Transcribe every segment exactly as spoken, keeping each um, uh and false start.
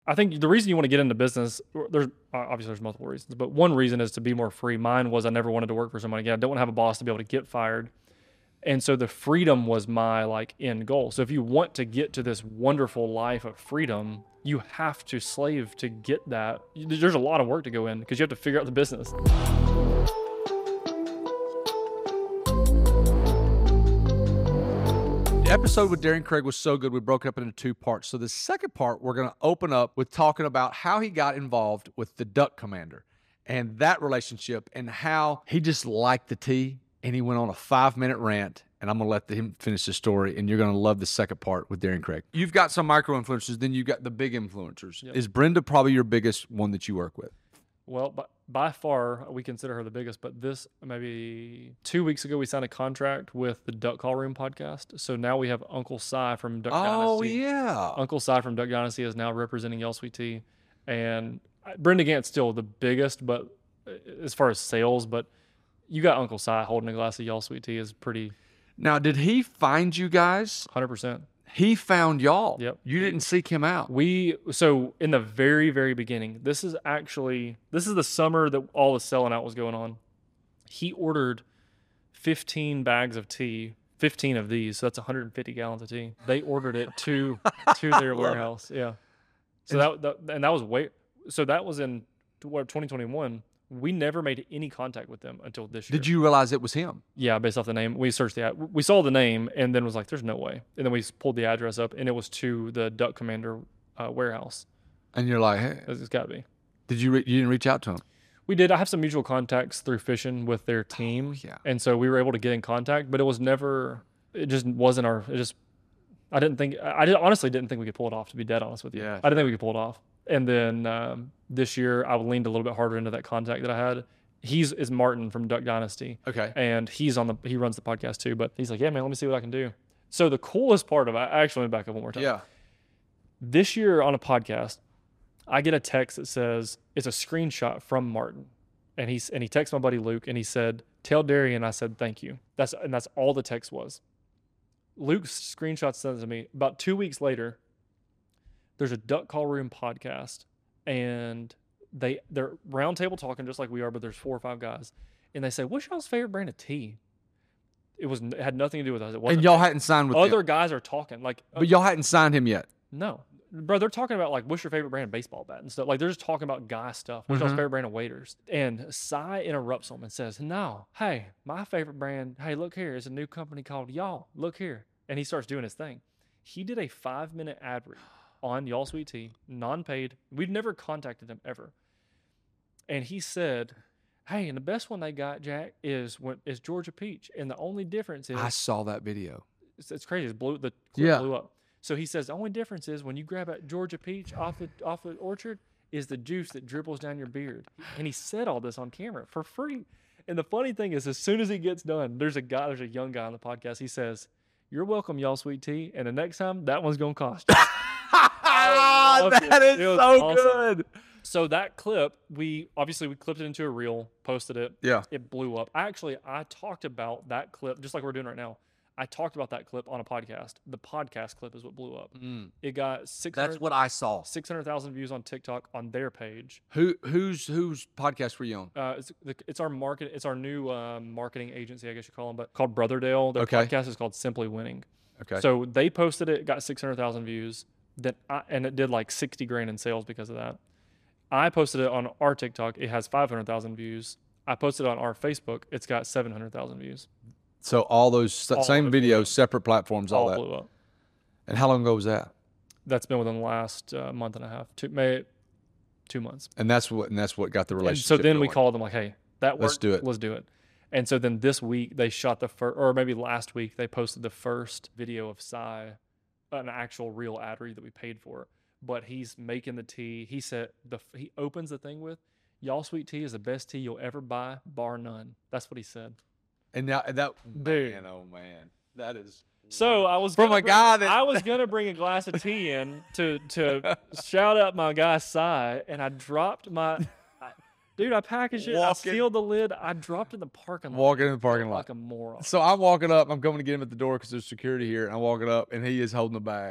I think the reason you want to get into business, there's obviously there's multiple reasons, but one reason is to be more free. Mine was I never wanted to work for someone again. I don't want to have a boss to be able to get fired. And so the freedom was my like end goal. So if you want to get to this wonderful life of freedom, you have to slave to get that. There's a lot of work to go in because you have to figure out the business. The episode with Darren Craig was so good, we broke it up into two parts. So the second part, we're going to open up with talking about how he got involved with the Duck Commander and that relationship and how he just liked the tea and he went on a five-minute rant. And I'm going to let him finish the story, and you're going to love the second part with Darren Craig. You've got some micro-influencers, then you've got the big influencers. Yep. Is Brenda probably your biggest one that you work with? Well, by, by far, we consider her the biggest, but this, maybe two weeks ago, we signed a contract with the Duck Call Room podcast. So now we have Uncle Si from Duck oh, Dynasty. Oh, yeah. Uncle Si from Duck Dynasty is now representing Y'all Sweet Tea. And Brenda Gant's still the biggest, but as far as sales, but you got Uncle Si holding a glass of Y'all Sweet Tea is pretty... Now, did he find you guys? one hundred percent. He found y'all. Yep. You didn't seek him out. We, so in the very, very beginning, this is actually, this is the summer that all the selling out was going on. He ordered fifteen bags of tea, fifteen of these, so that's one hundred fifty gallons of tea. They ordered it to, to their warehouse. Yeah. So that, that, and that was way, so that was in what, twenty twenty-one. We never made any contact with them until this year. Did you realize it was him? Yeah, based off the name. We searched the ad. We saw the name and then was like, there's no way. And then we pulled the address up and it was to the Duck Commander uh, warehouse. And you're like, hey. It's got to be. Did you re- you didn't reach out to him? We did. I have some mutual contacts through fishing with their team. Oh, yeah. And so we were able to get in contact, but it was never, it just wasn't our, it just, I didn't think, I did, honestly didn't think we could pull it off, to be dead honest with you. Yeah, I didn't think we could pull it off. And then um, this year I leaned a little bit harder into that contact that I had. He's is Martin from Duck Dynasty. Okay. And he's on the, he runs the podcast too, but he's like, yeah, man, let me see what I can do. So the coolest part of it, I actually went back up one more time. Yeah. This year on a podcast, I get a text that says, it's a screenshot from Martin. And he's, and he texts my buddy Luke and he said, tell Darian I said, thank you. That's, and that's all the text was. Luke's screenshot sent it to me. About two weeks later, there's a Duck Call Room podcast and They they're round table talking just like we are, but there's four or five guys, and they say, "What's y'all's favorite brand of tea?" It was it had nothing to do with us. It wasn't. And y'all hadn't signed with other him. guys are talking like, but y'all hadn't signed him yet. No, bro. They're talking about like, what's your favorite brand of baseball bat and stuff. Like they're just talking about guy stuff. What's mm-hmm. y'all's favorite brand of waiters? And Si interrupts them and says, "No, hey, my favorite brand. Hey, look here. It's a new company called Y'all. Look here." And he starts doing his thing. He did a five minute ad read on Y'all Sweet Tea, non-paid. We've never contacted him ever. And he said, hey, and the best one they got, Jack, is when is Georgia Peach. And the only difference is... I saw that video. It's, it's crazy. It's blew, the clip yeah. blew up. So he says, the only difference is when you grab a Georgia Peach off the, off the orchard is the juice that dribbles down your beard. And he said all this on camera for free. And the funny thing is, as soon as he gets done, there's a guy, there's a young guy on the podcast. He says, you're welcome, Y'all Sweet Tea. And the next time, that one's going to cost you. That is so awesome. Good. So that clip, we obviously we clipped it into a reel, posted it. Yeah. It blew up. Actually, I talked about that clip, just like we're doing right now. I talked about that clip on a podcast. The podcast clip is what blew up. Mm. It got six hundred. That's what I saw. six hundred thousand views on TikTok on their page. Who who's whose podcast were you on? Uh, it's, it's our market. It's our new um, marketing agency, I guess you call them, but called Brotherdale. Their okay. podcast is called Simply Winning. Okay. So they posted it, got six hundred thousand views. Then I, and it did like sixty grand in sales because of that. I posted it on our TikTok. It has five hundred thousand views. I posted it on our Facebook. It's got seven hundred thousand views. So all those all same videos, separate platforms, all, all that. Blew up. And how long ago was that? That's been within the last uh, month and a half, two, May, two months. And that's what and that's what got the relationship. And so then going. we called them like, hey, that worked. Let's do it. Let's do it. And so then this week they shot the first, or maybe last week they posted the first video of Si, an actual real ad read that we paid for. But he's making the tea. He said the he opens the thing with, "Y'all Sweet Tea is the best tea you'll ever buy, bar none." That's what he said. And now that Dude. man, oh man, that is. So I was from gonna a bring, guy that I was gonna bring a glass of tea in to to shout out my guy Si, and I dropped my. I, dude, I packaged it. Walking, I sealed the lid. I dropped it in the parking lot. Walking in the parking lot like a moron. So I'm walking up. I'm going to get him at the door because there's security here, and I'm walking up, and he is holding the bag.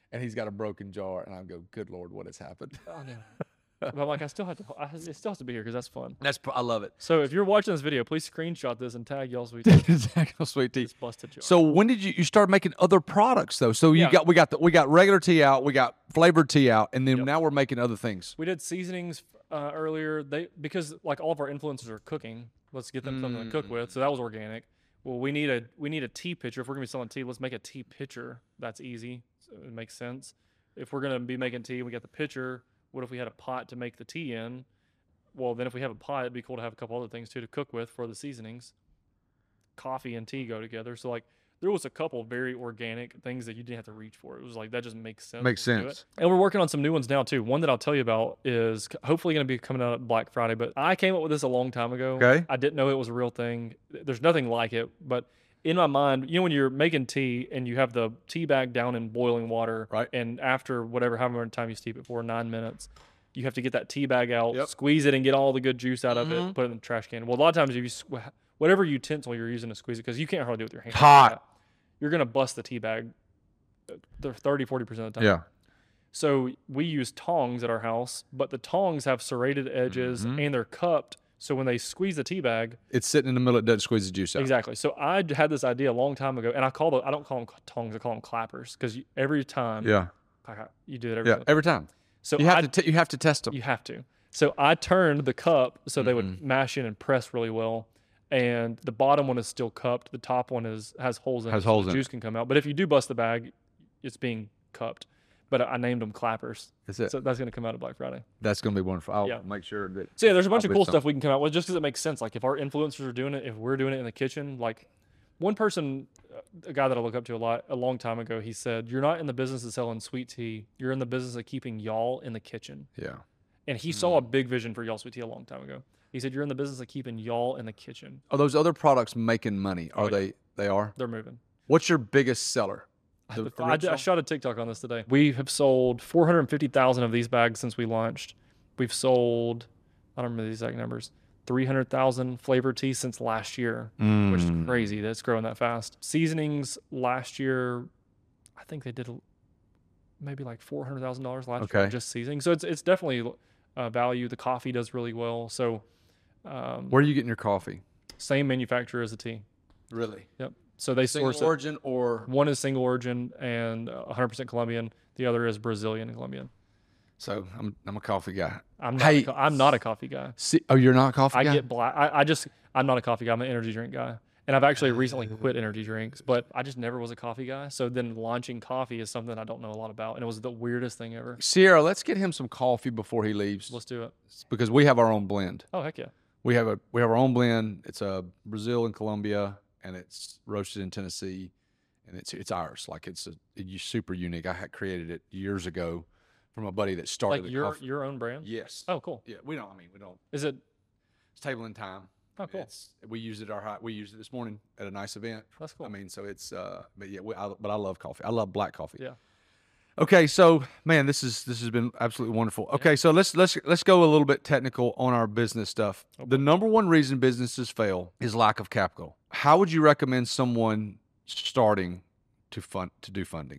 and he's got a broken jar, and I go, "Good Lord, what has happened?" Oh, no. But I'm like, I still have to. I, it still has to be here because that's fun. That's I love it. So if you're watching this video, please screenshot this and tag y'all sweet tea. Exactly, sweet tea. It's busted jar. So when did you you start making other products though? So you Yeah. got we got the, we got regular tea out, we got flavored tea out, and then Yep. now we're making other things. We did seasonings uh, earlier. They because like all of our influencers are cooking. Let's get them something to cook with. So that was organic. Well, we need a we need a tea pitcher. If we're gonna be selling tea, let's make a tea pitcher. That's easy. So it makes sense. If we're gonna be making tea, we got the pitcher. What if we had a pot to make the tea in? Well, then if we have a pot, it'd be cool to have a couple other things too to cook with for the seasonings. Coffee and tea go together. So like there was a couple very organic things that you didn't have to reach for. It was like that just makes sense. Makes Let's do sense. it. And we're working on some new ones now too. One that I'll tell you about is c- hopefully going to be coming out at Black Friday. But I came up with this a long time ago. Okay. I didn't know it was a real thing. There's nothing like it. But in my mind, you know, when you're making tea and you have the tea bag down in boiling water, Right. and after whatever, however many time you steep it for, nine minutes, you have to get that tea bag out, Yep. squeeze it, and get all the good juice out of Mhm. it, put it in the trash can. Well, a lot of times, if you squ- whatever utensil you're using to squeeze it, because you can't hardly do it with your hands. Hot. You're gonna bust the tea bag. They're thirty, forty percent of the time. Yeah. So we use tongs at our house, but the tongs have serrated edges Mhm. and they're cupped. So when they squeeze the tea bag, It's sitting in the middle, it doesn't squeeze the juice out. exactly. So I d- had this idea a long time ago, and I call them, I don't call them tongs, I call them clappers, because every time Yeah. you do it every Yeah. time. Every time. So You have I, to t- you have to test them. you have to. So I turned the cup so they would Mm-hmm. mash in and press really well. And the bottom one is still cupped. The top one is has holes in Has it, so holes the in it. juice can come out. But if you do bust the bag, it's being cupped. But I named them clappers. That's it. So that's going to come out at Black Friday. That's going to be wonderful. I'll Yeah. make sure that. So yeah, there's a bunch I'll of get cool some. stuff we can come out with just because it makes sense. Like if our influencers are doing it, if we're doing it in the kitchen, like one person, uh, a guy that I look up to a lot, a long time ago, he said, "You're not in the business of selling sweet tea. You're in the business of keeping y'all in the kitchen." Yeah. And he saw a big vision for y'all sweet tea a long time ago. He said, "You're in the business of keeping y'all in the kitchen." Are those other products making money? Are Oh, yeah. they? They are. They're moving. What's your biggest seller? The I, I, I original? shot a TikTok on this today. We have sold four hundred fifty thousand of these bags since we launched. We've sold, I don't remember the exact numbers, three hundred thousand flavor tea since last year, which is Mm. crazy that it's growing that fast. Seasonings last year, I think they did a- maybe like four hundred thousand dollars last year Okay. just seasoning. So it's it's definitely uh, value. The coffee does really well. So um, Where are you getting your coffee? same manufacturer as the tea. Really? Yep. So they Single source it. origin or One is single origin and uh, one hundred percent Colombian. The other is Brazilian and Colombian. so? I'm I'm a coffee guy. I'm not. Hey. a co- I'm not a coffee guy. See, oh, you're not a coffee I guy. get black. I, I just. I'm not a coffee guy. I'm an energy drink guy. And I've actually recently quit energy drinks, but I just never was a coffee guy. So then launching coffee is something I don't know a lot about, and it was the weirdest thing ever. Sierra, let's get him some coffee before he leaves, Let's do it. because we have our own blend. Oh heck yeah! We have a we have our own blend. It's a Brazil and Colombia, and it's roasted in Tennessee, and it's it's ours. Like it's a it's super unique. I had created it years ago from a buddy that started Like the your coffee. your own brand. Yes. Oh cool. Yeah. We don't. I mean, we don't. Is it? It's table in time. Oh cool. It's we used it our hi- we used it this morning at a nice event. That's cool. I mean, so it's uh, but yeah, we, I, but I love coffee. I love black coffee. Yeah. Okay, so man, this is this has been absolutely wonderful. Okay, so let's let's let's go a little bit technical on our business stuff. Oh, The number one reason businesses fail is lack of capital. How would you recommend someone starting to fund to do funding?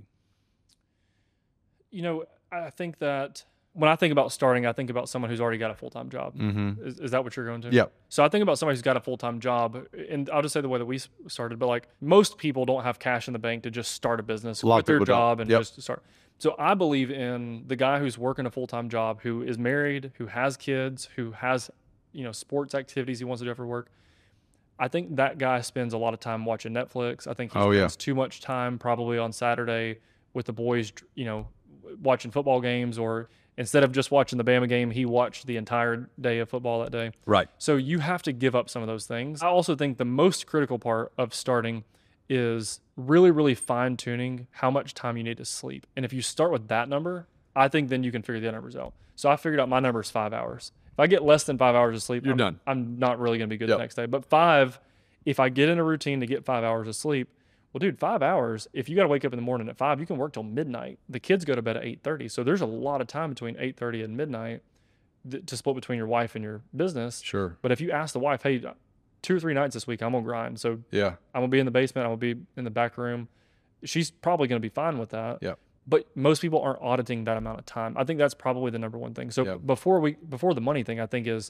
You know, I think that when I think about starting, I think about someone who's already got a full time job. Mm-hmm. Is, is that what you're going to? Yep. So I think about somebody who's got a full time job, and I'll just say the way that we s- started. But like most people don't have cash in the bank to just start a business, A lot of quit their people don't. job, and Yep. just start. So I believe in the guy who's working a full time job, who is married, who has kids, who has you know sports activities he wants to do after work. I think that guy spends a lot of time watching Netflix. I think he Oh, yeah. spends too much time probably on Saturday with the boys, you know, watching football games, or instead of just watching the Bama game, he watched the entire day of football that day. Right. So you have to give up some of those things. I also think the most critical part of starting is really, really fine tuning how much time you need to sleep. And if you start with that number, I think then you can figure the other numbers out. So I figured out my number is five hours. If I get less than five hours of sleep, You're I'm, done. I'm not really going to be good Yep. the next day. But five, if I get in a routine to get five hours of sleep, well, dude, five hours, if you got to wake up in the morning at five, you can work till midnight. The kids go to bed at eight thirty. So there's a lot of time between eight thirty and midnight th- to split between your wife and your business. Sure. But if you ask the wife, hey, two or three nights this week, I'm going to grind. So Yeah. I'm going to be in the basement. I'm going to be in the back room. She's probably going to be fine with that. Yep. but most people aren't auditing that amount of time. I think that's probably the number one thing. So Yep. before we before the money thing, I think is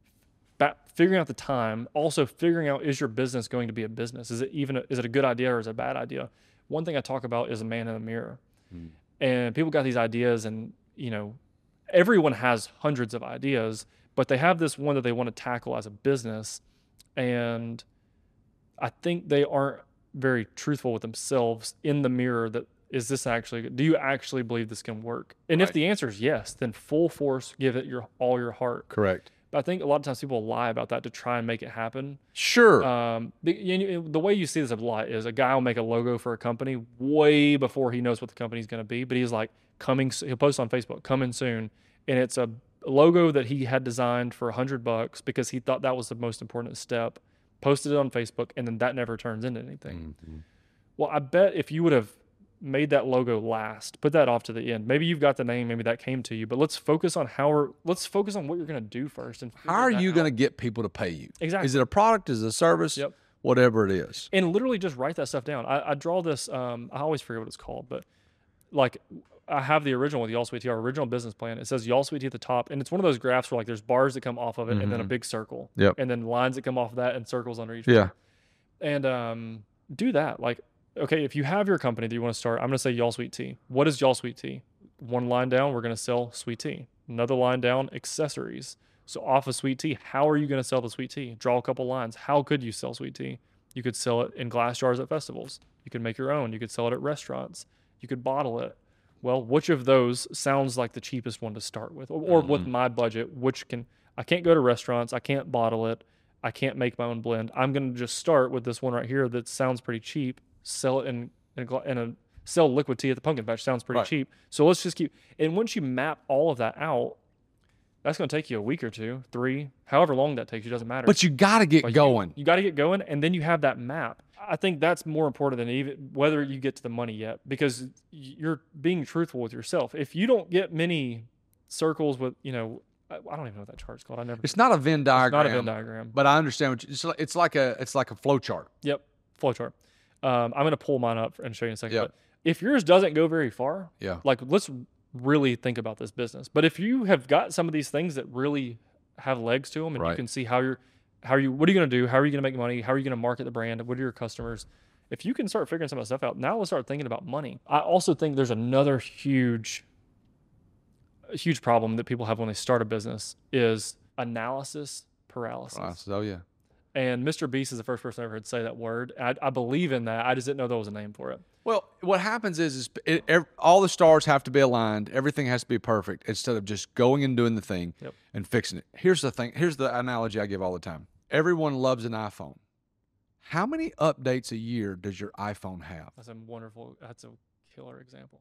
ba- figuring out the time. Also figuring out, is your business going to be a business? Is it even a, is it a good idea or is it a bad idea? One thing I talk about is a man in the mirror, Mm. and people got these ideas, and you know, everyone has hundreds of ideas, but they have this one that they want to tackle as a business, and I think they aren't very truthful with themselves in the mirror. That is this actually, do you actually believe this can work? And if Right. the answer is yes, then full force, give it your all your heart. Correct. But I think a lot of times people lie about that to try and make it happen. Sure. Um, the, you know, the way you see this a lot is a guy will make a logo for a company way before he knows what the company's going to be. But he's like, coming, s- he'll post on Facebook, coming soon. And it's a logo that he had designed for a hundred bucks because he thought that was the most important step. Posted it on Facebook, and then that never turns into anything. Mhm. Well, I bet if you would have made that logo last, put that off to the end. Maybe you've got the name, maybe that came to you, but let's focus on how we're, let's focus on what you're going to do first. And How are figure that you out. going to get people to pay you? Exactly. Is it a product? Is it a service? Yep. Whatever it is. And literally just write that stuff down. I, I draw this, um, I always forget what it's called, but like I have the original with Y'all Sweet Tea, our original business plan. It says Y'all Sweet Tea at the top, and it's one of those graphs where like there's bars that come off of it, and then a Mhm. big circle, Yep. and then lines that come off of that, and circles under each. Yeah. And um, do that. Like, okay, if you have your company that you want to start, I'm going to say Y'all Sweet Tea. What is Y'all Sweet Tea? One line down, we're going to sell sweet tea. Another line down, accessories. So off of sweet tea, how are you going to sell the sweet tea? Draw a couple lines. How could you sell sweet tea? You could sell it in glass jars at festivals. You could make your own. You could sell it at restaurants. You could bottle it. Well, which of those sounds like the cheapest one to start with? Or, or with my budget, which can, I can't go to restaurants. I can't bottle it. I can't make my own blend. I'm going to just start with this one right here that sounds pretty cheap. Sell it in, in, a, gla- in a, sell liquid tea at the pumpkin patch. Sounds pretty Right. cheap. So let's just keep, and once you map all of that out, that's going to take you a week or two, three, however long that takes you, doesn't matter. But you got to get Like, you- going. You, got to get going, and then you have that map. I think that's more important than even whether you get to the money yet, because you're being truthful with yourself. If you don't get many circles with, you know, I, I don't even know what that chart's called. I never. It's not a Venn It's diagram. not a Venn diagram. But I understand what you, it's, like, it's like a it's like a flow chart. Yep, flowchart. Um, I'm going to pull mine up and show you in a second. Yep. But if yours doesn't go very far, Yeah. like let's really think about this business. But if you have got some of these things that really have legs to them, and you Right. can see how you're, how are you, what are you going to do? How are you going to make money? How are you going to market the brand? What are your customers? If you can start figuring some of that stuff out, now let's start thinking about money. I also think there's another huge, a huge problem that people have when they start a business is analysis paralysis. Oh yeah. And Mister Beast is the first person I ever heard say that word. I, I believe in that. I just didn't know there was a name for it. Well, what happens is, is it, ev- all the stars have to be aligned. Everything has to be perfect instead of just going and doing the thing Yep. and fixing it. Here's the thing. Here's the analogy I give all the time. Everyone loves an iPhone. How many updates a year does your iPhone have? That's a wonderful, that's a killer example.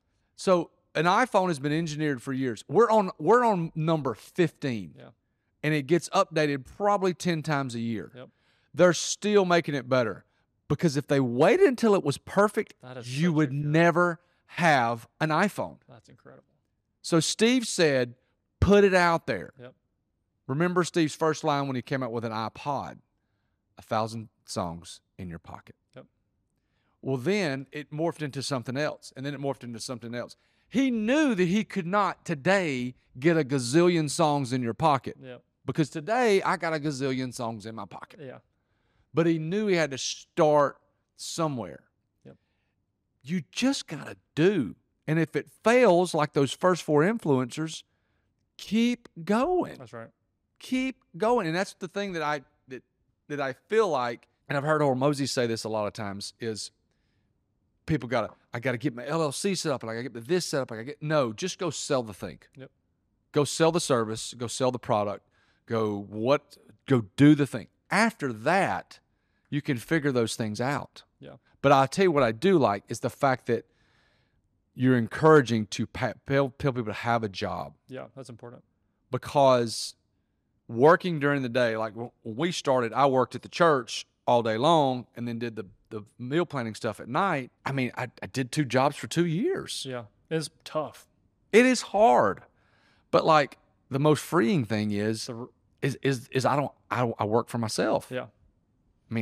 So an iPhone has been engineered for years. We're on we're on number fifteen. Yeah. And it gets updated probably ten times a year. Yep. They're still making it better. Because if they waited until it was perfect, That is you such a would good- never have an iPhone. That's incredible. So Steve said, put it out there. Yep. Remember Steve's first line when he came out with an iPod? A thousand songs in your pocket. Yep. Well, then it morphed into something else, and then it morphed into something else. He knew that he could not today get a gazillion songs in your pocket, Yep. because today I got a gazillion songs in my pocket. Yeah. But he knew he had to start somewhere. Yep. You just got to do. And if it fails, like those first four influencers, keep going. That's right. Keep going. And that's the thing that I that that I feel like, and I've heard Hormozy say this a lot of times, is people gotta I gotta get my L L C set up, and I gotta get this set up. I gotta get no, just go sell the thing. Yep. Go sell the service, go sell the product, go what go do the thing. After that, you can figure those things out. Yeah. But I'll tell you what I do like is the fact that you're encouraging to pa- tell tell people to have a job, Yeah. That's important. because working during the day, like when we started, I worked at the church all day long and then did the, the meal planning stuff at night. I mean, I, I did two jobs for two years. Yeah. It's tough. It is hard. But like the most freeing thing is The, is is, is I don't I, I work for myself. yeah. I mean,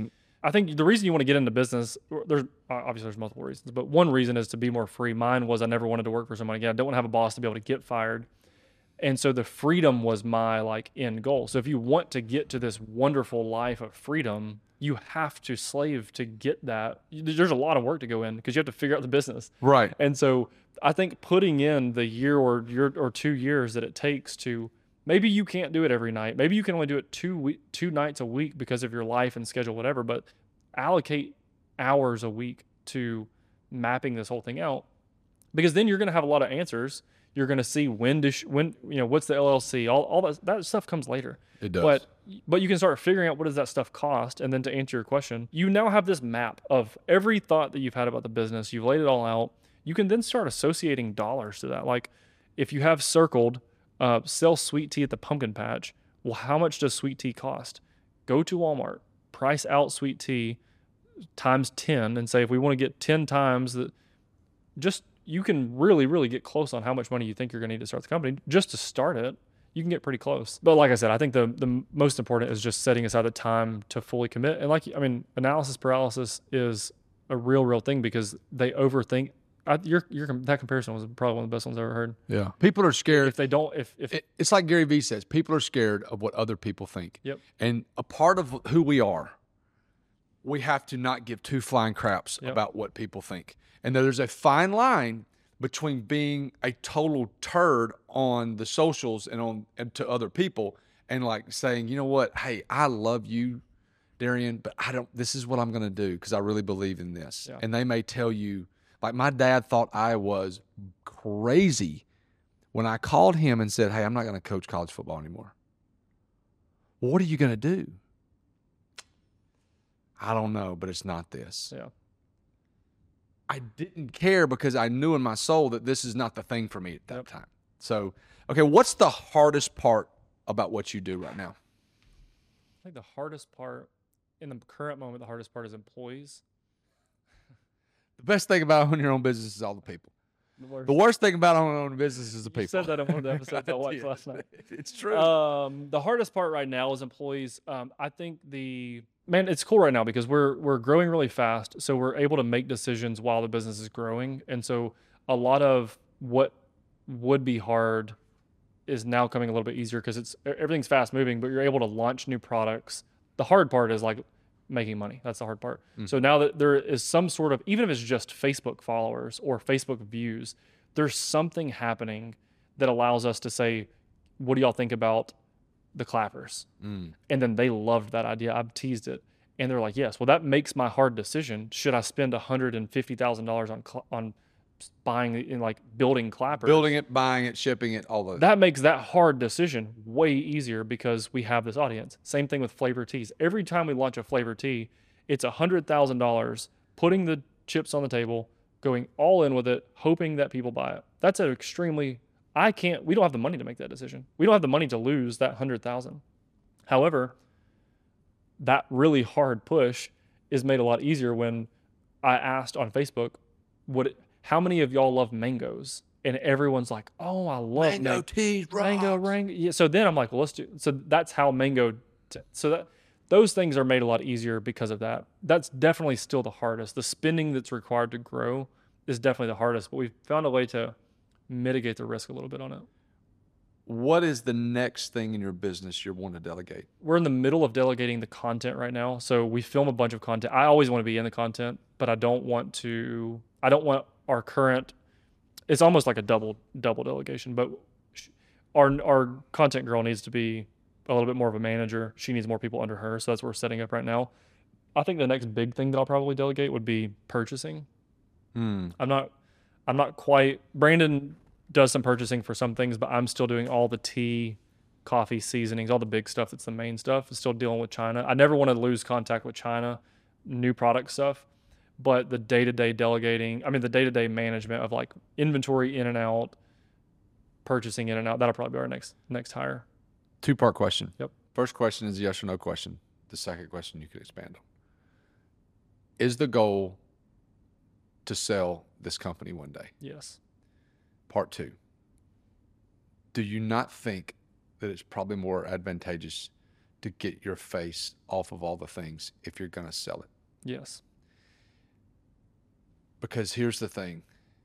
I think the reason you want to get into business, there's obviously there's multiple reasons, but one reason is to be more free. Mine was I never wanted to work for someone again. I don't want to have a boss to be able to get fired. And so the freedom was my like end goal. So if you want to get to this wonderful life of freedom, you have to slave to get that. There's a lot of work to go in because you have to figure out the business. Right. And so I think putting in the year or year or two years that it takes to, maybe you can't do it every night. Maybe you can only do it two we- two nights a week because of your life and schedule, whatever, but allocate hours a week to mapping this whole thing out, because then you're going to have a lot of answers. You're going to see when to, sh- when, you know, what's the L L C, all, all that, that stuff comes later. It does. But, but you can start figuring out what does that stuff cost. And then to answer your question, you now have this map of every thought that you've had about the business. You've laid it all out. You can then start associating dollars to that. Like if you have circled, uh, sell sweet tea at the pumpkin patch. Well, how much does sweet tea cost? Go to Walmart, price out sweet tea times ten and say, if we want to get ten times that, just, you can really, really get close on how much money you think you're going to need to start the company. Just to start it, you can get pretty close. But like I said, I think the the most important is just setting aside the time to fully commit. And like, I mean, analysis paralysis is a real, real thing because they overthink. I, your, your, that comparison was probably one of the best ones I've ever heard. Yeah. People are scared. If they don't, if, if It, it's like Gary Vee says, people are scared of what other people think. Yep. And a part of who we are, we have to not give two flying craps Yep. about what people think. And there's a fine line between being a total turd on the socials and on and to other people and like saying, you know what, hey, I love you, Darian, but I don't, this is what I'm going to do because I really believe in this. Yeah. And they may tell you, like my dad thought I was crazy when I called him and said, hey, I'm not going to coach college football anymore. Well, what are you going to do? I don't know, but it's not this. yeah, I didn't care because I knew in my soul that this is not the thing for me at that Yep. time. So, okay, what's the hardest part about what you do right now? I think the hardest part in the current moment, the hardest part is employees. The best thing about owning your own business is all the people. The worst. The worst thing about owning your own business is the people. You said that in one of the episodes I watched did. last night. It's true. Um, the hardest part right now is employees. Um, I think the man, it's cool right now because we're we're growing really fast, so we're able to make decisions while the business is growing, and so a lot of what would be hard is now coming a little bit easier because it's everything's fast moving, but you're able to launch new products. The hard part is like making money. That's the hard part. Mm. So now that there is some sort of, even if it's just Facebook followers or Facebook views, there's something happening that allows us to say, what do y'all think about the clappers? Mm. And then they loved that idea. I've teased it. And they're like, yes, well, that makes my hard decision. Should I spend one hundred fifty thousand dollars on cl- on buying and like building clappers? Building it, buying it, shipping it, all those. That makes that hard decision way easier because we have this audience. Same thing with flavor teas. Every time we launch a flavor tea, it's one hundred thousand dollars putting the chips on the table, going all in with it, hoping that people buy it. That's an extremely, I can't, we don't have the money to make that decision. We don't have the money to lose that one hundred thousand dollars. However, that really hard push is made a lot easier when I asked on Facebook, would it, how many of y'all love mangoes? And everyone's like, oh, I love mango mango. tea, Mango, rocks. mango. Yeah. So then I'm like, well, let's do. So that's how mango. T- so that those things are made a lot easier because of that. That's definitely still the hardest. The spending that's required to grow is definitely the hardest. But we've found a way to mitigate the risk a little bit on it. What is the next thing in your business you're wanting to delegate? We're in the middle of delegating the content right now. So we film a bunch of content. I always want to be in the content, but I don't want to. I don't want our current. It's almost like a double double delegation, but our our content girl needs to be a little bit more of a manager. She needs more people under her, so that's what we're setting up right now. I think the next big thing that I'll probably delegate would be purchasing. Hmm. I'm not I'm not quite Brandon does some purchasing for some things, but I'm still doing all the tea, coffee, seasonings, all the big stuff that's the main stuff. Still dealing with China. I never want to lose contact with China, new product stuff. But the day-to-day delegating, I mean, the day-to-day management of like inventory in and out, purchasing in and out, that'll probably be our next next hire. Two-part question. Yep. First question is a yes or no question. The second question you could expand on. Is the goal to sell this company one day? Yes. Part two. Do you not think that it's probably more advantageous to get your face off of all the things if you're going to sell it? Yes. Because here's the thing.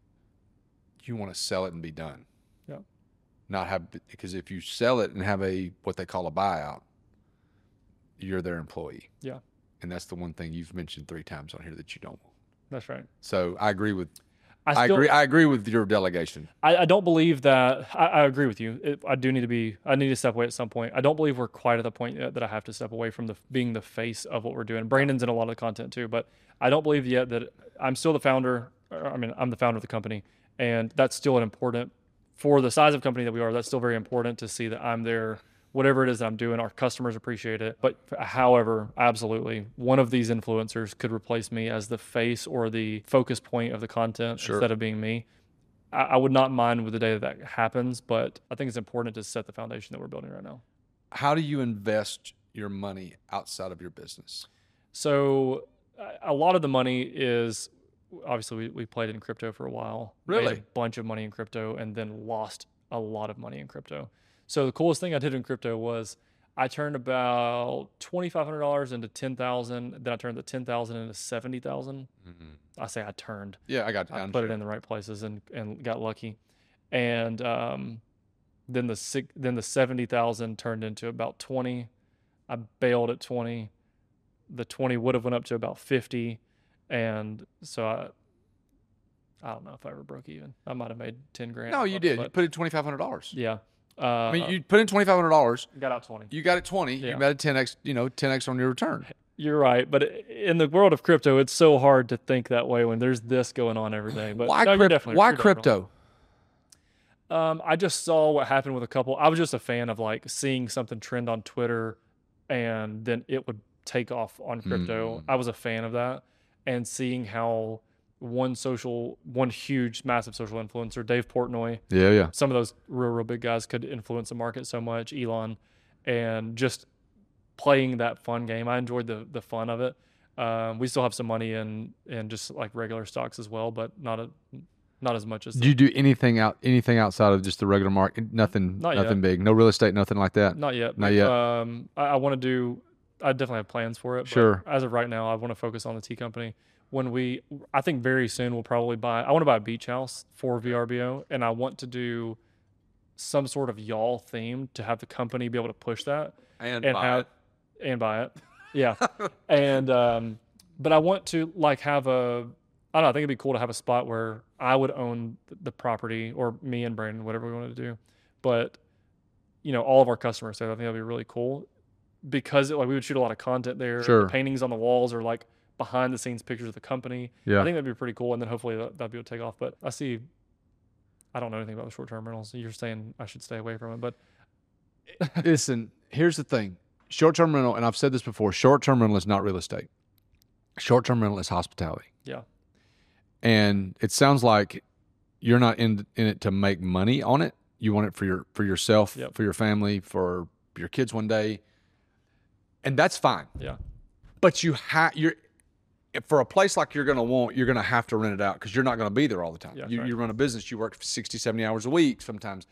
You want to sell it and be done. Yeah. Not have, because if you sell it and have a, what they call a buyout, you're their employee. Yeah. And that's the one thing you've mentioned three times on here that you don't want. That's right. So I agree with, I, I still, agree. I agree with your delegation. I, I don't believe that. I, I agree with you. It, I do need to be. I need to step away at some point. I don't believe we're quite at the point yet that I have to step away from the being the face of what we're doing. Brandon's in a lot of the content too, but I don't believe yet that I'm still the founder. I mean, I'm the founder of the company, and that's still an important for the size of company that we are. That's still very important to see that I'm there. Whatever it is that I'm doing, our customers appreciate it. But however, absolutely, one of these influencers could replace me as the face or the focus point of the content Sure. instead of being me. I, I would not mind with the day that that happens, but I think it's important to set the foundation that we're building right now. How do you invest your money outside of your business? So a lot of the money is, obviously we, we played in crypto for a while. Really? Made a bunch of money in crypto and then lost a lot of money in crypto. So the coolest thing I did in crypto was I turned about twenty-five hundred dollars into ten thousand dollars. Then I turned the ten thousand dollars into seventy thousand dollars. Mm-hmm. I say I turned. Yeah, I got. I put it in the right places and, and got lucky. And um, then the six, then the seventy thousand turned into about twenty. I bailed at twenty. The twenty would have went up to about fifty. And so I, I don't know if I ever broke even. I might have made ten grand. No, you did. But You put in twenty-five hundred dollars. yeah. Uh, I mean, you put in twenty-five hundred dollars. got out twenty. You got it twenty. Yeah. You made a ten x. You know, ten x on your return. You're right, but in the world of crypto, it's so hard to think that way when there's this going on every day. But Why, no, you're crypt- definitely, why you're definitely- crypto? Um, I just saw what happened with a couple. I was just a fan of like seeing something trend on Twitter, and then it would take off on crypto. Mm. I was a fan of that, and seeing how one social, one huge, massive social influencer, Dave Portnoy, Yeah, yeah. some of those real, real big guys could influence the market so much. Elon, and just playing that fun game. I enjoyed the the fun of it. Um, we still have some money in in just like regular stocks as well, but not a not as much as. Do The, you do anything out anything outside of just the regular market? Nothing. Not nothing yet. big. No real estate. Nothing like that. not yet. Not but, yet. Um, I, I want to do. I definitely have plans for it. But Sure. As of right now, I want to focus on the tea company. When we, I think very soon we'll probably buy. I want to buy a beach house for V R B O, and I want to do some sort of y'all theme to have the company be able to push that. And, and buy have it. and buy it. Yeah. and um but I want to like have a I don't know, I think it'd be cool to have a spot where I would own the property, or me and Brandon, whatever we wanted to do. But you know, all of our customers there, I think that'd be really cool because it, like we would shoot a lot of content there. Sure. The paintings on the walls are like behind the scenes pictures of the company. Yeah. I think that'd be pretty cool, and then hopefully that, that'd be able to take off. But I see I don't know anything about the short term rentals. You're saying I should stay away from it, but Listen, here's the thing. Short-term rental, and I've said this before, short-term rental is not real estate. Short-term rental is hospitality. yeah. And it sounds like you're not in in it to make money on it. You want it for your for yourself, Yep. for your family, for your kids one day. And that's fine. Yeah. But you have you're for a place like you're going to want, you're going to have to rent it out because you're not going to be there all the time. Yeah, you, right. you run a business, you work sixty, seventy hours a week sometimes.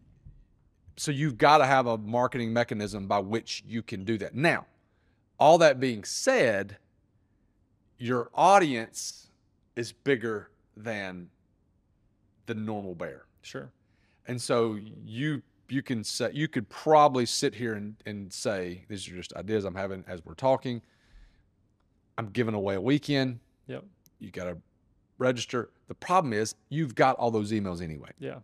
So you've got to have a marketing mechanism by which you can do that. Now, all that being said, your audience is bigger than the normal bear. Sure. And so you you can say you could probably sit here and, and say, these are just ideas I'm having as we're talking. I'm giving away a weekend. Yep. You got to register. The problem is you've got all those emails anyway. Yeah.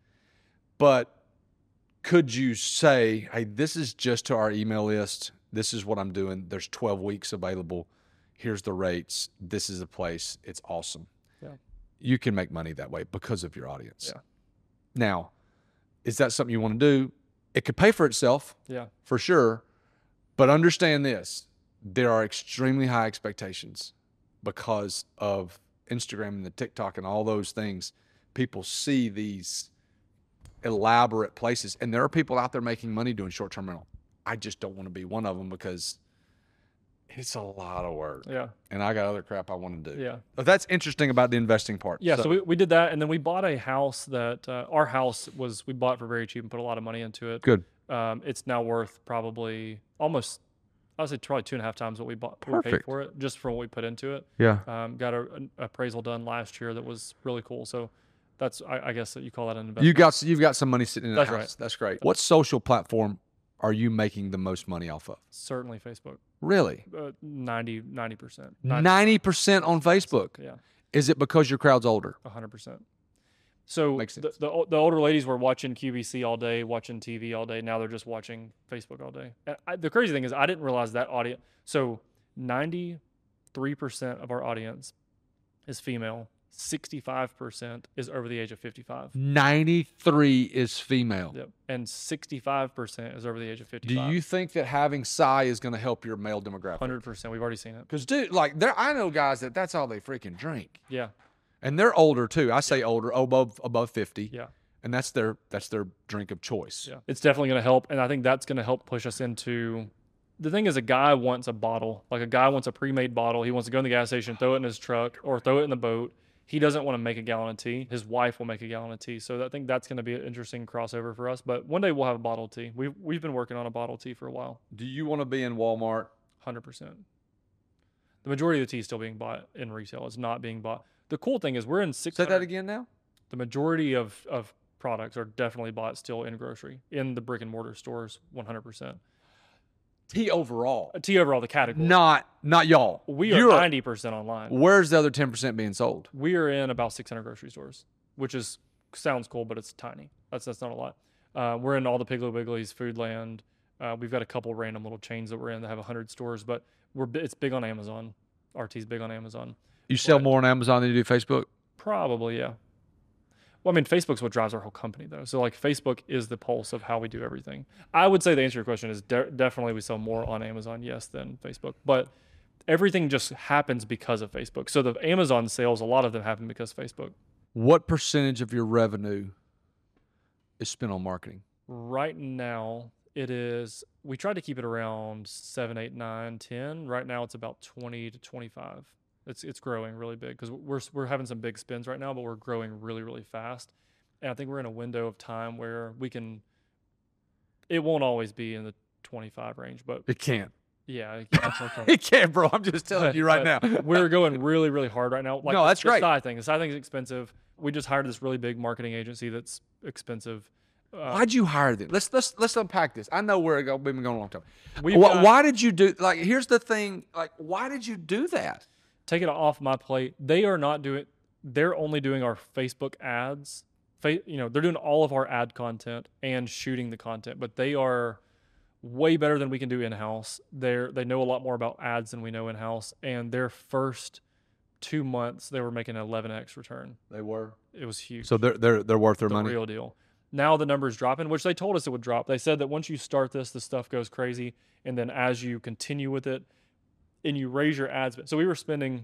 But could you say, hey, this is just to our email list. This is what I'm doing. There's twelve weeks available. Here's the rates. This is a place. It's awesome. Yeah. You can make money that way because of your audience. Yeah. Now, is that something you want to do? It could pay for itself Yeah. for sure. But understand this, there are extremely high expectations because of Instagram and the TikTok and all those things. People see these elaborate places, and there are people out there making money doing short-term rental. I just don't want to be one of them because it's a lot of work, Yeah. and I got other crap I want to do. Yeah. But that's interesting about the investing part. Yeah. So, we, we did that. And then we bought a house that uh, our house was, we bought for very cheap and put a lot of money into it. good. Um, it's now worth probably almost I would say probably two and a half times what we bought, what we paid Perfect. for it, just from what we put into it. Yeah. Um, got a, an appraisal done last year that was really cool. So that's, I, I guess that you call that an investment. You got you've got some money sitting in the That's house. right. That's great. What social platform are you making the most money off of? Certainly Facebook. Really? Uh, ninety, ninety percent. Ninety percent on Facebook. Yeah, Is it because your crowd's older? one hundred percent. So Makes the, sense. the the older ladies were watching Q V C all day, watching T V all day. Now they're just watching Facebook all day. And I, the crazy thing is, I didn't realize that audience. So ninety-three percent of our audience is female. sixty-five percent is over the age of fifty-five. ninety-three is female. Yep. And sixty-five percent is over the age of Do fifty-five. you think that having Psy is going to help your male demographic? one hundred percent. We've already seen it. Because, dude, like, there, I know guys that that's all they freaking drink, Yeah. and they're older too. I say older, above above fifty, Yeah. and that's their that's their drink of choice. Yeah. It's definitely going to help. And I think that's going to help push us into. The thing is, a guy wants a bottle. Like a guy wants a pre-made bottle. He wants to go in the gas station, throw it in his truck, or throw it in the boat. He doesn't want to make a gallon of tea. His wife will make a gallon of tea. So I think that's going to be an interesting crossover for us. But one day we'll have a bottle of tea. We've, we've been working on a bottle of tea for a while. Do you want to be in Walmart? one hundred percent. The majority of the tea is still being bought in retail. It's not being bought. The cool thing is we're in six. Say that again now. The majority of, of products are definitely bought still in grocery, in the brick and mortar stores, one hundred percent. Tea overall, Tea overall, the category. not not y'all. We are You're- ninety percent online. Where's the other ten percent being sold? We are in about six hundred grocery stores, which is sounds cool, but it's tiny. That's that's not a lot. Uh, we're in all the Piggly Wigglies, Foodland. Uh, we've got a couple random little chains that we're in that have one hundred stores, but we're bi- it's big on Amazon. R T's big on Amazon. You sell But- more on Amazon than you do Facebook? Probably, yeah. Well, I mean, Facebook's what drives our whole company, though. So, like, Facebook is the pulse of how we do everything. I would say the answer to your question is de- definitely we sell more on Amazon, yes, than Facebook. But everything just happens because of Facebook. So the Amazon sales, a lot of them happen because of Facebook. What percentage of your revenue is spent on marketing? Right now, it is, we try to keep it around seven, eight, nine, ten. Right now, it's about twenty to twenty-five. It's it's growing really big because we're we're having some big spins right now, but we're growing really really fast, and I think we're in a window of time where we can. It won't always be in the twenty-five range, but It can't. yeah, it can- it's okay. It can't, bro. I'm just telling But- you right but now. we're going really really hard right now. Like No, that's the great. side thing. The side thing is expensive. We just hired this really big marketing agency that's expensive. Uh, Why'd you hire them? Let's let's let's unpack this. I know where it go. We've been going a long time. we've Why, got- why did you do? Like, here's the thing. Like, why did you do that? Take it off my plate. They are not doing. They're only doing our Facebook ads. Fa- you know, they're doing all of our ad content and shooting the content, but they are way better than we can do in house. They're they know a lot more about ads than we know in house. And their first two months, they were making an eleven x return. They were. It was huge. So they're they're they're worth their the money. real deal. Now the numbers dropping, which they told us it would drop. They said that once you start this, the stuff goes crazy, and then as you continue with it, and you raise your ads. So we were spending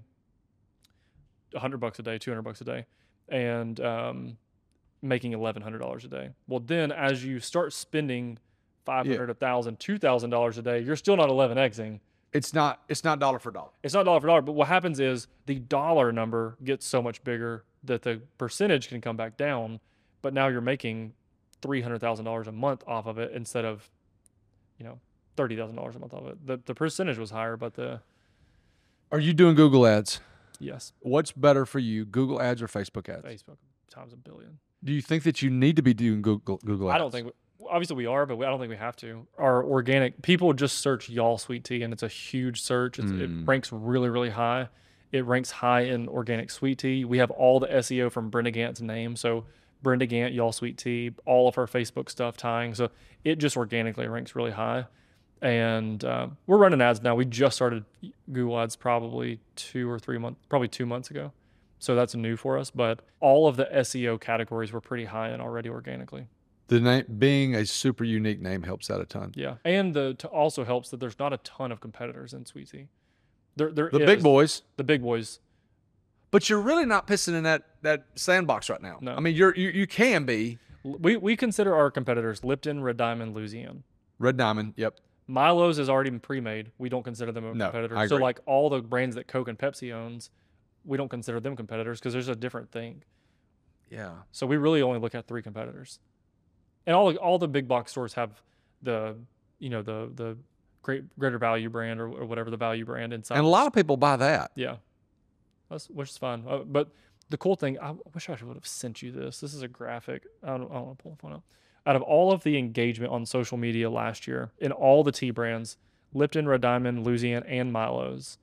a hundred bucks a day, two hundred bucks a day, and um, making eleven hundred dollars a day. Well, then as you start spending five hundred, a thousand, two thousand dollars a day, you're still not eleven xing. It's not. It's not dollar for dollar. It's not dollar for dollar, but what happens is the dollar number gets so much bigger that the percentage can come back down. But now you're making three hundred thousand dollars a month off of it instead of, you know, thirty thousand dollars a month off of it. The the percentage was higher, but the Are you doing Google ads? yes, What's better for you, Google ads or Facebook ads? Facebook times a billion. Do you think that you need to be doing Google Google ads? I don't think we, obviously we are, but we, I don't think we have to. Our organic people just search y'all sweet tea, and it's a huge search. It's, It Mm. ranks really really high. It ranks high in organic sweet tea. We have all the S E O from Brenda Gant's name, so Brenda Gant, y'all sweet tea, all of her Facebook stuff tying. So it just organically ranks really high. And uh, we're running ads now. We just started Google ads probably two or three months, probably two months ago. So that's new for us. But all of the S E O categories were pretty high in already organically. The name being a super unique name helps out a ton. Yeah. And the t- also helps that there's not a ton of competitors in sweet tea. There, there The big is. boys. The big boys. But you're really not pissing in that that sandbox right now. No. I mean, you're you, you can be. We, we consider our competitors Lipton, Red Diamond, Louisiana. Red Diamond. Yep. Milo's is already been pre-made. We don't consider them a No, competitor. I So agree. like all the brands that Coke and Pepsi owns, we don't consider them competitors because there's a different thing. Yeah. So we really only look at three competitors. And all all the big box stores have the you know the the great greater value brand or, or whatever the value brand inside. And a lot of people buy that. Yeah, that's which is fine. Uh, but the cool thing, I wish I would have sent you this. This is a graphic. I don't, I don't want to pull the phone up. Out of all of the engagement on social media last year in all the tea brands, Lipton, Red Diamond, Louisiana, and Milo's.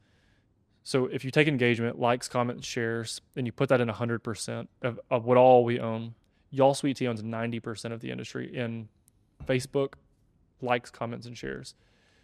So if you take engagement, likes, comments, shares, and you put that in one hundred percent of, of what all we own, Y'all Sweet Tea owns ninety percent of the industry in Facebook, likes, comments, and shares.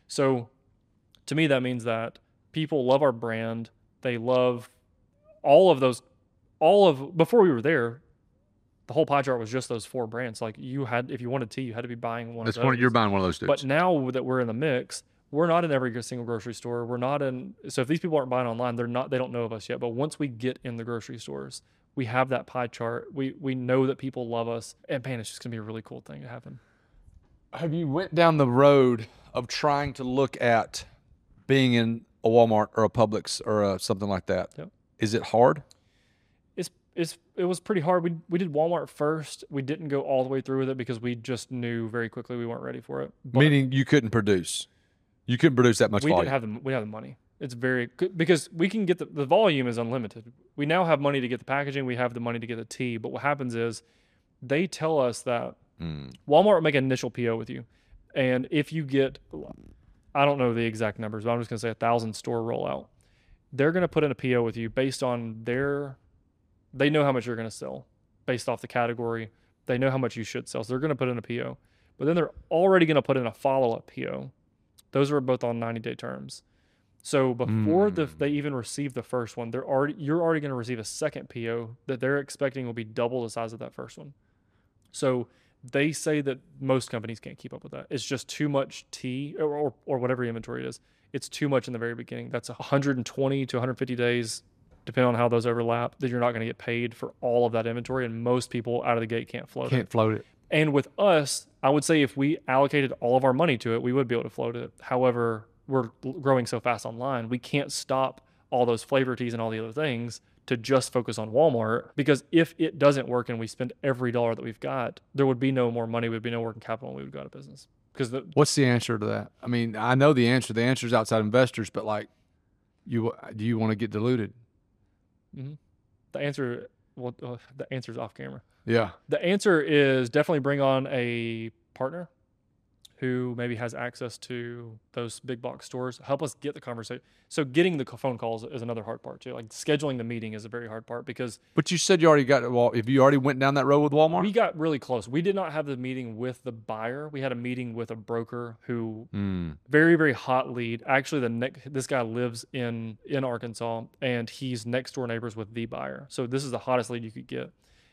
So to me, that means that people love our brand. They love all of those, all of, before we were there, the whole pie chart was just those four brands. Like you had, if you wanted tea, you had to be buying one That's of those. one, you're buying one of those dudes. But now that we're in the mix, we're not in every single grocery store. We're not in, so if these people aren't buying online, they're not, they don't know of us yet. But once we get in the grocery stores, we have that pie chart. We we know that people love us. And man, it's just gonna be a really cool thing to happen. Have you went down the road of trying to look at being in a Walmart or a Publix or a, something like that? Yep. Is it hard? It's it's it was pretty hard. We we did Walmart first. We didn't go all the way through with it because we just knew very quickly we weren't ready for it. But Meaning you couldn't produce. You couldn't produce that much we volume. didn't have the we have the money. It's very good because we can get the the volume is unlimited. We now have money to get the packaging. We have the money to get the tea. But what happens is they tell us that Mm. Walmart will make an initial P O with you, and if you get, I don't know the exact numbers, but I'm just gonna say a thousand store rollout, they're gonna put in a P O with you based on their, they know how much you're gonna sell based off the category. They know how much you should sell, so they're gonna put in a P O. But then they're already gonna put in a follow-up P O. Those are both on ninety-day terms. So before Mm. the, they even receive the first one, they're already you're already going to receive a second P O that they're expecting will be double the size of that first one. So they say that most companies can't keep up with that. It's just too much tea or, or, or whatever inventory it is. It's too much in the very beginning. That's one hundred twenty to one hundred fifty days, depending on how those overlap, that you're not going to get paid for all of that inventory. And most people out of the gate can't float it. Can't float it. And with us, I would say if we allocated all of our money to it, we would be able to float it. However, we're growing so fast online, we can't stop all those flavor teas and all the other things to just focus on Walmart, because if it doesn't work and we spend every dollar that we've got, there would be no more money, would be no working capital, and we would go out of business. Because the, What's the answer to that? I mean, I know the answer. The answer is outside investors, but like, you do you want to get diluted? mm-hmm. the answer, well, uh, the answer is off camera. Yeah. The answer is definitely bring on a partner who maybe has access to those big box stores. Help us get the conversation. So getting the phone calls is another hard part too. Like scheduling the meeting is a very hard part because But you said you already got, well, if you already went down that road with Walmart? we got really close. We did not have the meeting with the buyer. We had a meeting with a broker who Mm. very, very hot lead. Actually, the next, this guy lives in, in Arkansas and he's next door neighbors with the buyer. So this is the hottest lead you could get.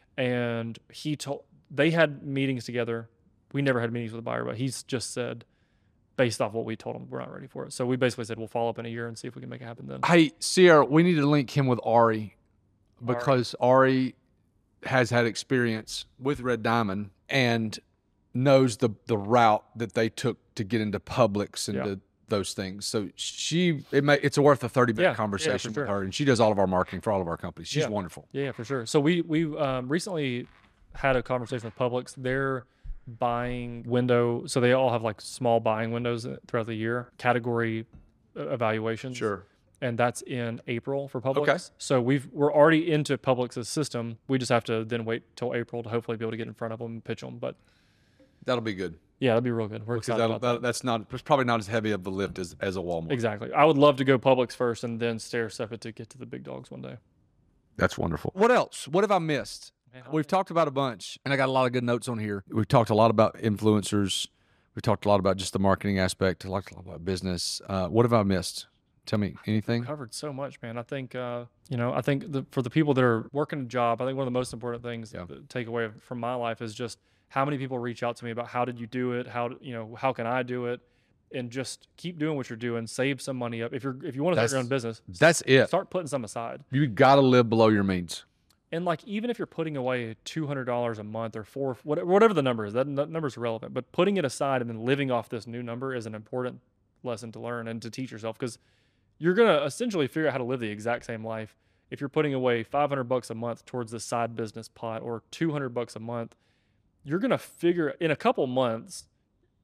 And he told, they had meetings together. We never had meetings with the buyer, but he's just said, based off what we told him, we're not ready for it. So we basically said, we'll follow up in a year and see if we can make it happen then. Hey, Sierra, we need to link him with Ari because Ari has had experience with Red Diamond and knows the the route that they took to get into Publix and Yeah. to those things. So she, it may, it's worth a thirty minute Yeah, yeah, conversation for with sure. her, and she does all of our marketing for all of our companies. She's Yeah. wonderful. Yeah, yeah, for sure. So we we um, recently had a conversation with Publix. They're buying window, so they all have like small buying windows throughout the year, category uh, evaluations. And that's in April for Publix. Okay. So we've we're already into Publix's system. We just have to then wait till April to hopefully be able to get in front of them and pitch them. But That'll be good. yeah, that'd be real good. We're Because excited that'll, about that. that, that's not, it's probably not as heavy of a lift as, as a Walmart. Exactly. I would love to go Publix first and then stair step it to get to the big dogs one day. That's wonderful. What else? What have I missed? We've talked about a bunch, and I got a lot of good notes on here. We've talked a lot about influencers. We've talked a lot about just the marketing aspect. We talked a lot about business. Uh, what have I missed? Tell me anything. Covered so much, man. I think uh, you know. I think the, for the people that are working a job, I think one of the most important things Yeah. to take away from my life is just how many people reach out to me about how did you do it? How do- you know how can I do it? And just keep doing what you're doing. Save some money up. If you're if you want to start your own business, That's it. start putting some aside. You got to live below your means. And like even if you're putting away two hundred dollars a month or four, whatever, whatever the number is, that n- number is irrelevant. But putting it aside and then living off this new number is an important lesson to learn and to teach yourself, because you're gonna essentially figure out how to live the exact same life if you're putting away five hundred bucks a month towards the side business pot or two hundred bucks a month. You're gonna figure in a couple months,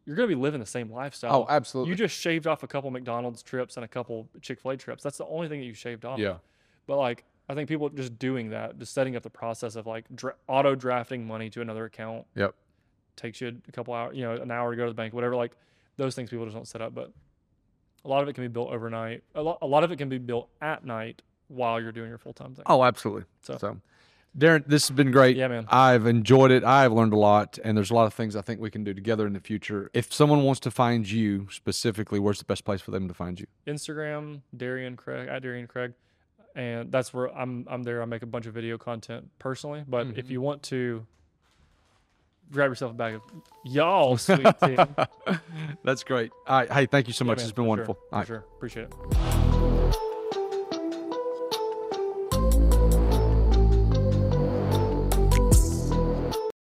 you're going to be living the same lifestyle. Oh, absolutely. You just shaved off a couple McDonald's trips and a couple Chick-fil-A trips. That's the only thing that you shaved off. Yeah. But like, I think people just doing that, just setting up the process of like dra- auto drafting money to another account. Yep. Takes you a couple hours, you know, an hour to go to the bank, whatever. Like those things people just don't set up. But a lot of it can be built overnight. A lot, a lot of it can be built at night while you're doing your full-time thing. Oh, absolutely. So, So, Darren, this has been great. Yeah, man. I've enjoyed it. I've learned a lot, and there's a lot of things I think we can do together in the future. If someone wants to find you specifically, where's the best place for them to find you? Instagram, Darian Craig, at Darian Craig. And that's where I'm I'm there. I make a bunch of video content personally. But Mm-hmm. if you want to grab yourself a bag of y'all sweet tea. That's great. All right. Hey, thank you so Yeah, much. man, It's been for wonderful. Sure, All right. for sure. Appreciate it.